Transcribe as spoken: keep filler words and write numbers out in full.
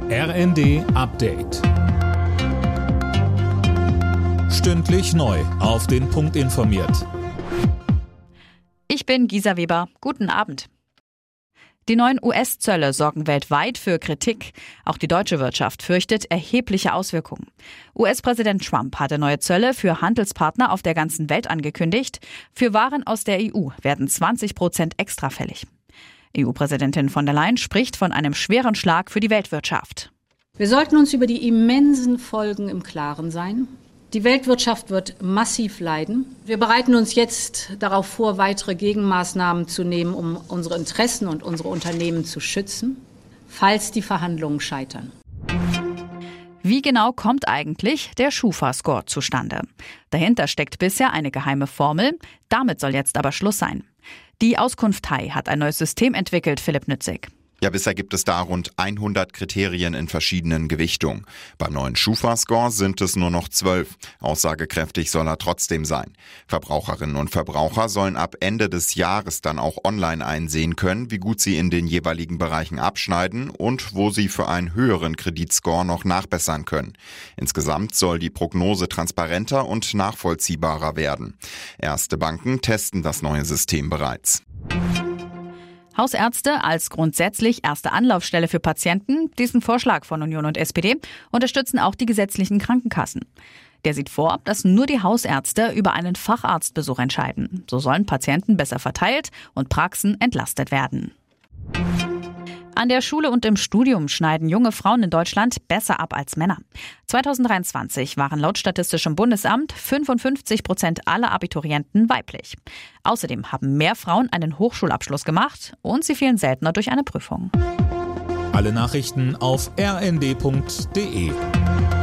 R N D Update. Stündlich neu auf den Punkt informiert. Ich bin Gisa Weber. Guten Abend. Die neuen U S-Zölle sorgen weltweit für Kritik. Auch die deutsche Wirtschaft fürchtet erhebliche Auswirkungen. U S-Präsident Trump hatte neue Zölle für Handelspartner auf der ganzen Welt angekündigt. Für Waren aus der E U werden zwanzig Prozent extra fällig. E U-Präsidentin von der Leyen spricht von einem schweren Schlag für die Weltwirtschaft. Wir sollten uns über die immensen Folgen im Klaren sein. Die Weltwirtschaft wird massiv leiden. Wir bereiten uns jetzt darauf vor, weitere Gegenmaßnahmen zu nehmen, um unsere Interessen und unsere Unternehmen zu schützen, falls die Verhandlungen scheitern. Wie genau kommt eigentlich der Schufa-Score zustande? Dahinter steckt bisher eine geheime Formel. Damit soll jetzt aber Schluss sein. Die Auskunftei hat ein neues System entwickelt, Philipp Nützig. Ja, bisher gibt es da rund hundert Kriterien in verschiedenen Gewichtungen. Beim neuen Schufa-Score sind es nur noch zwölf. Aussagekräftig soll er trotzdem sein. Verbraucherinnen und Verbraucher sollen ab Ende des Jahres dann auch online einsehen können, wie gut sie in den jeweiligen Bereichen abschneiden und wo sie für einen höheren Kreditscore noch nachbessern können. Insgesamt soll die Prognose transparenter und nachvollziehbarer werden. Erste Banken testen das neue System bereits. Hausärzte als grundsätzlich erste Anlaufstelle für Patienten. Diesen Vorschlag von Union und S P D unterstützen auch die gesetzlichen Krankenkassen. Der sieht vor, dass nur die Hausärzte über einen Facharztbesuch entscheiden. So sollen Patienten besser verteilt und Praxen entlastet werden. An der Schule und im Studium schneiden junge Frauen in Deutschland besser ab als Männer. zwanzig dreiundzwanzig waren laut Statistischem Bundesamt fünfundfünfzig Prozent aller Abiturienten weiblich. Außerdem haben mehr Frauen einen Hochschulabschluss gemacht und sie fielen seltener durch eine Prüfung. Alle Nachrichten auf r n d punkt d e.